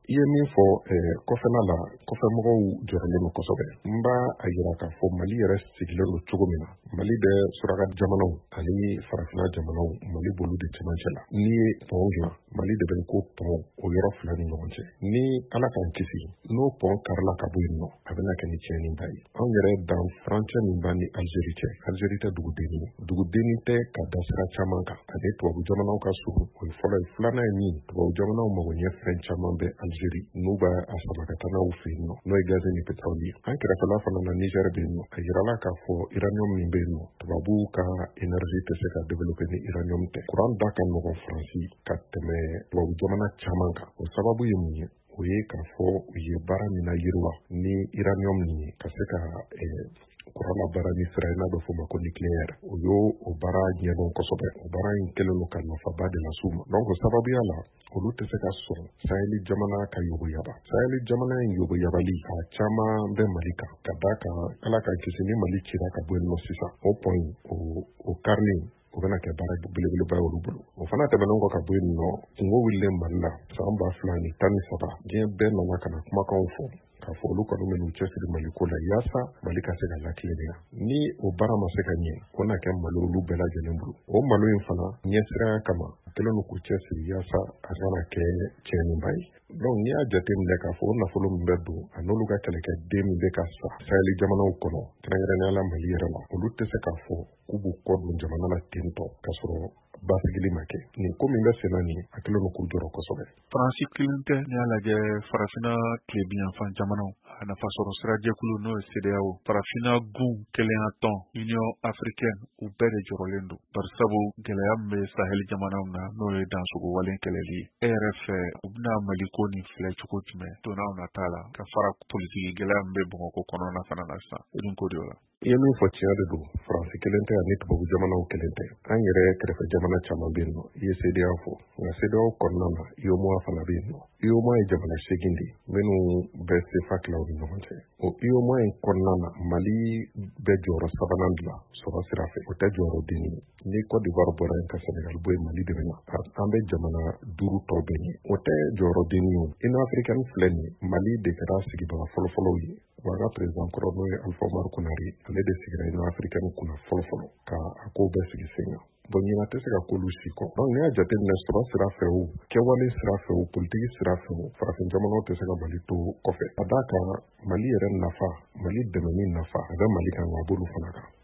I ye min fɔ kɔfɛla la kɔfɛmɔgɔw jɔrɔlen don kosɛbɛ. N b'a a yira k'a fɔ Mali yɛrɛ sigilen don cogo min na. Mali bɛ suraka jamanaw ani farafina jamanaw Mali bolo de cɛmancɛ la. N'i ye pɔn dilan Mali de bɛ ko pɔn o yɔrɔ fila ni ɲɔgɔn cɛ. Ni Ala k'an kisi n'o pɔn karila ka bɔ yen nɔ a bɛna kɛ ni tiɲɛniba ye. Anw yɛrɛ dan furancɛ min b'an ni Algérie cɛ. Algérie tɛ dugudenni ye. Dugudenni tɛ ka da sira caman kan. Ani tubabu jamanaw ka surun o ye fɔlɔ ye. Filanan ye min tubabu jamanaw mago ɲɛ fɛn caman bɛ Algérie n'u b'a sama ka taa n'aw fɛ yen nɔ n'o ye gaz ni pétrole ye. An kɛrɛfɛla fana na Niger bɛ yen nɔ a yirala k'a fɔ uranium min bɛ yen nɔ tubabuw ka énergie tɛ se ka développer ni uranium tɛ. Kuran da ka nɔgɔn Faransi ka tɛmɛ tubabu jamana caman kan. O sababu ye mun ye? O ye k'a fɔ u ye baara min na yiriwa ni uranium nin ye ka se ka kuranna baara ni sira n'a bɛ fɔ ma ko nucléaire. O y'o baara ɲɛdɔn kosɛbɛ. O baara in kɛlen don ka nafaba de las'u ma. Donc o sababuya la olu tɛ se ka sɔn Saheli jamana ka yoboyaba. Saheli jamana in yoboyabali a caman bɛ Mali kan ka da kan Ala ka kisi ni Mali cira ka bɔ yen nɔ sisan o pɔn o karili o bɛna kɛ baara belebeleba ye olu bolo. O fana tɛmɛnen kɔ ka bɔ yen nɔ kungo wililen Mali la san 2013 diɲɛ bɛɛ nana ka na kumakanw fɔ k'a fɔ olu kɔni bɛn'u cɛsiri Mali ko la yaasa Mali ka se ka latilenya. Ni o baara ma se ka ɲɛ o na kɛ malo olu bɛɛ lajɛlen bolo. O malo in fana ɲɛsiranya kama kɛlen don k'u cɛsiri yaasa a kana kɛ tiɲɛniba ye. Donc n'i y'a jateminɛ k'a fɔ o nafolo min bɛ don a n'olu ka kɛlɛkɛden min bɛ ka sa Saheli jamanaw kɔnɔ kɛrɛnkɛrɛnnenya Mali yɛrɛ la olu tɛ se k'a fɔ k'u b'u kɔ don jamana la tentɔ k'a sɔrɔ basigili ma kɛ. Nin ko min bɛ sen na nin a kɛlen don k'u jɔrɔ kosɛbɛ. Faransi kelen tɛ n'i y'a lajɛ farafina tilebiyanfan jamanaw a nafasɔrɔ sira jɛkulu n'o ye CEDEAO farafina gun kelenya tɔn Union africaine u bɛɛ de jɔrɔlen don. Bari sabu gɛlɛya min bɛ Sahel jamanaw na n'o ye dansogo walen kɛlɛli ye. E yɛrɛ fɛ u bɛna Mali ko nin filɛ cogo jumɛn donnaw nata la ka fara politiki gɛlɛya min bɛ Bamakɔ kɔnɔna fana na sisan i dun ko de o la. I ye min fɔ tiɲɛ de don Faransi kelen tɛ ani tubabu jamanaw kelen tɛ. An yɛrɛ kɛrɛfɛ jamana caman bɛ yen nɔ i ye CEDEAO fɔ nka CEDEAO kɔnɔna na UEMOA fana bɛ yen nɔ. UEMOA ye jamana 8 de minnu bɛ CFA tilaw ni ɲɔgɔn cɛ. O UEMOA in kɔnɔna na Mali bɛ jɔyɔrɔ 3nan dilan sɔrɔ sira fɛ o tɛ jɔyɔrɔ denni ye. Ni Côte d'Ivoire bɔra yen ka Senegal bɔ yen Mali de bɛ na. An bɛ jamana 5 tɔ bɛ yen o tɛ jɔyɔrɔ denni ye. Union africaine filɛ nin Mali de kɛra sigibaga fɔlɔfɔlɔw ye. Wa an ka président kɔrɔ n'o ye Alpha Umaru Konare ale de sigira Union africaine kunna fɔlɔfɔlɔ ka a ko bɛɛ sigi sen kan. Bon ɲina tɛ se ka k'olu si kɔ. Donc n'i y'a jateminɛ sɔrɔ sira fɛ o kɛwale sira fɛ o politiki sira fɛ o farafin jamanaw tɛ se ka Mali to kɔfɛ. Ka d'a kan Mali yɛrɛ nafa Mali dɛmɛni nafa a bɛ Mali kan wa a b'olu fana kan.